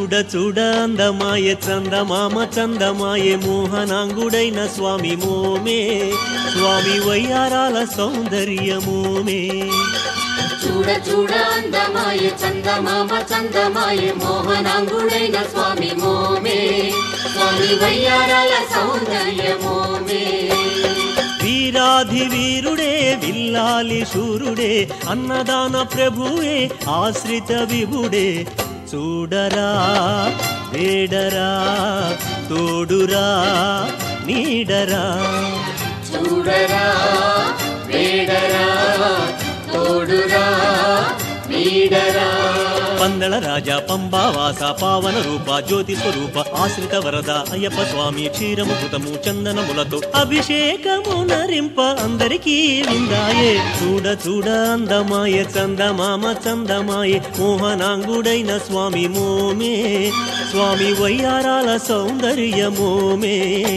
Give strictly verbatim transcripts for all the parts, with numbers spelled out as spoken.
చూడ చూడ అందమాయే చందమామ చందమాయే మోహనాంగుడైన స్వామి మోమే స్వామి వయ్యారాల సౌందర్యమోమే చూడ చూడ అందమాయే చందమామ చందమాయే మోహనాంగుడైన స్వామి మోమే స్వామి వయ్యారాల సౌందర్యమోమే వీరాధి వీరుడే విల్లాలి శూరుడే అన్నదాన ప్రభువే ఆశ్రిత విభుడే చూడరా వేడరా తోడురా నీడరా చూడరా వేడరా తోడురా నీడరా పందళ రాజా పంబావాస పావన రూప జ్యోతి స్వరూప ఆశ్రిత వరద అయ్యప్ప స్వామి క్షీరము కృతము చందనములతో అభిషేకము నరింప అందరికీ విందాయే చూడ చూడ అందమాయే చందమామ చందమాయే మోహనాంగుడైన స్వామి మోమే స్వామి వయ్యారాల సౌందర్యమోమే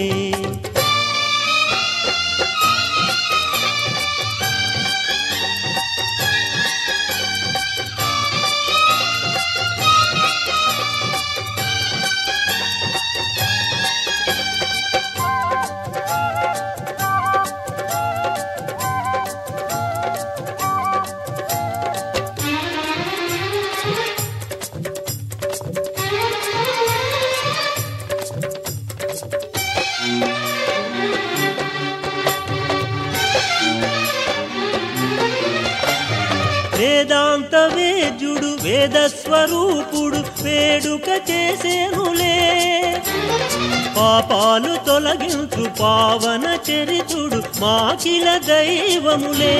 వేదాంత వేద్యుడు వేద స్వరూపుడు వేడుక చేసేనులే పాపాలు తొలగించు పావన చరితుడు మాకిల దైవములే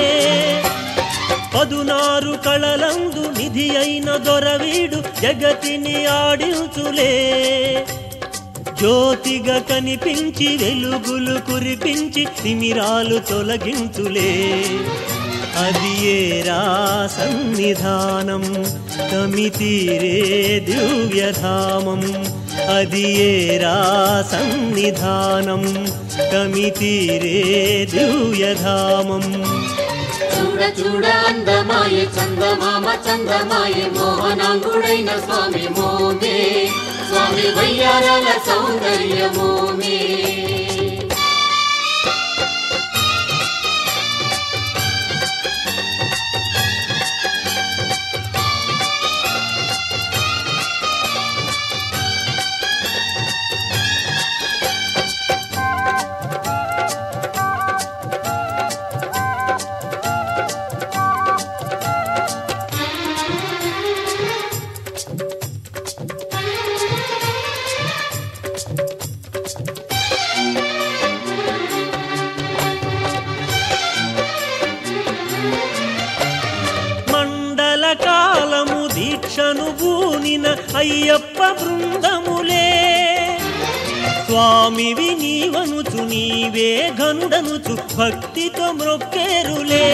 పదునారు కళలందు నిధి అయిన దొరవీడు జగతిని ఆడించులే జ్యోతిగా కనిపించి వెలుగులు కురిపించి తిమిరాలు తొలగించులే అది ఏరా సన్నిధానం కమితీరే దివ్యధామం అది ఏరా సన్నిధానం కమితీరే దివ్యధామం చూడ చూడ అందమాయే చందమామ చందమాయే మోహనాంగుడైన స్వామి మోమే స్వామి వయ్యారాల సౌందర్యమోమే కాలము దీక్షను భూనిన అయ్యప్ప బృందములే స్వామివి నీవనుచు నీవే ఘనుడనుచు భక్తితో మ్రొక్కేరులే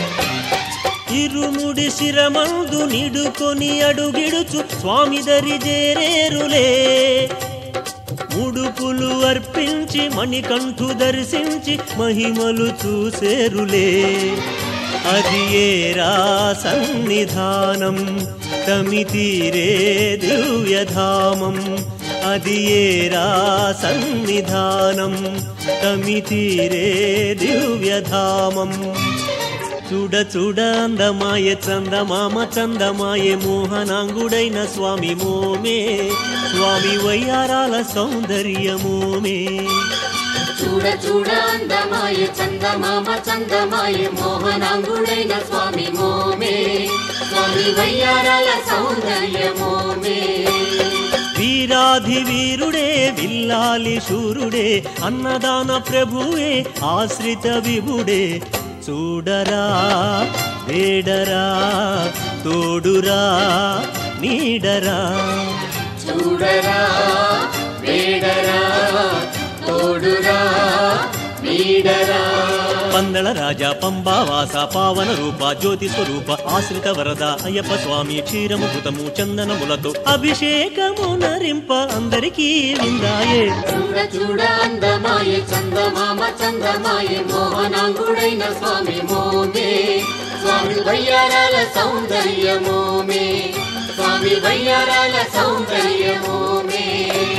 ఇరుముడి శిరమందు నిడుకొని అడుగిడుచు స్వామి దరి చేరేరులే ముడుపులు అర్పించి మణికంఠు దర్శించి మహిమలు చూసేరులే అది ఏరా సన్నిధానం కమితీరే దివ్యధామం అది ఏరా సన్నిధానం కమితీరే దివ్యధామం చూడ చూడ అందమాయే చందమామ చందమాయే మోహనాంగుడైన స్వామి మోమే స్వామి వయ్యారాల సౌందర్యమోమే చూడ చూడ అందమాయే చందమామ చందమాయే మోహనాంగుడైన స్వామి మోమే స్వామి వయ్యారాల సౌందర్యమోమే వీరాధి వీరుడే విల్లాలి శూరుడే అన్నదాన ప్రభువే ఆశ్రిత విభుడే చూడరా వేడరా తోడురా నీడరా చూడరా వేడరా తోడురా నీడరా పందళ రాజా పంబావాస పావన రూప జ్యోతి స్వరూప ఆశ్రిత వరద అయ్యప్ప స్వామి క్షీరము కృతము చందనములతో అభిషేకము నరింప అందరికీ విందాయే చూడ చూడ అందమాయే చందమామ చందమాయే మోహనాంగుడైన స్వామి మోమే స్వామి వయ్యారాల సౌందర్యమోమే స్వామి స్వామి వయ్యారాల సౌందర్యమోమే